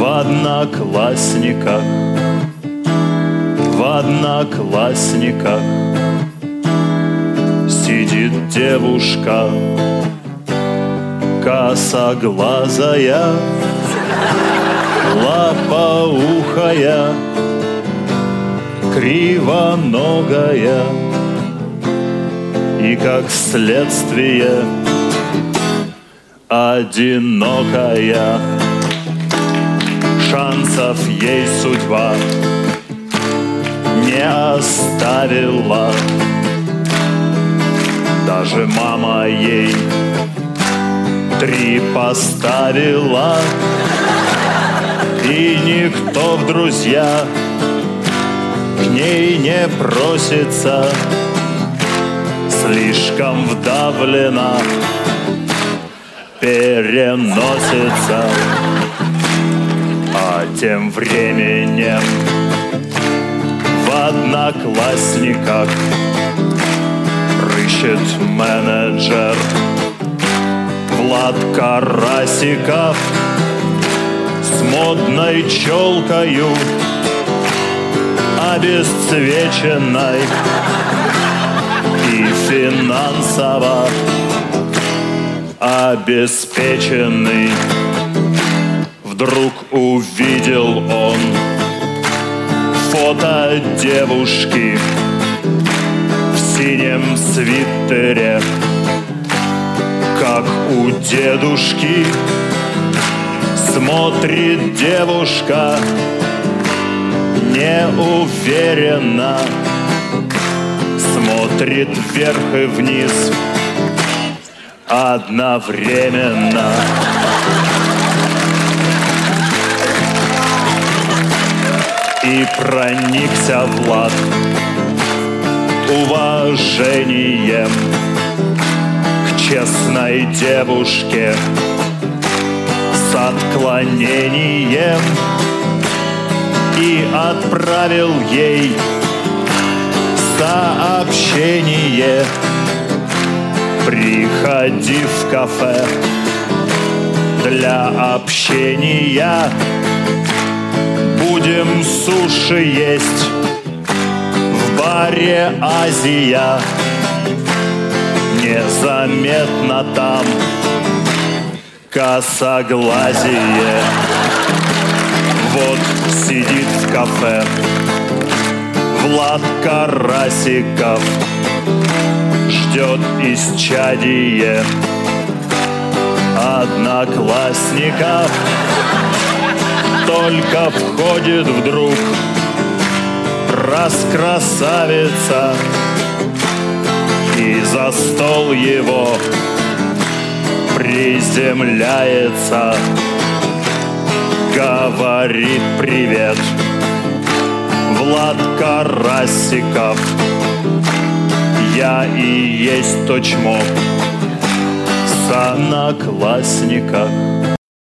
Одноклассниках, в Одноклассниках сидит девушка косоглазая, лопоухая, кривоногая и, как следствие, одинокая. Шансов ей судьба не оставила, даже мама ей 3 поставила, и никто в друзья к ней не просится, слишком вдавлена, переносится. А тем временем в Одноклассниках рыщет менеджер Влад Карасиков с модной челкою, обесцвеченной и финансово обеспеченный. Вдруг увидел он фото девушки в синем свитере, как у дедушки. Смотрит девушка неуверенно, смотрит вверх и вниз одновременно. И проникся Влад уважением к честной девушке с отклонением и отправил ей сообщение: приходи в кафе для общения, будем суши есть в баре «Азия». Незаметно там косоглазие. Вот сидит в кафе Влад Карасиков, ждет исчадие Одноклассников. Только входит вдруг раскрасавица, и за стол его приземляется, говорит: привет, Влад Карасиков, я и есть то чмо с Одноклассников.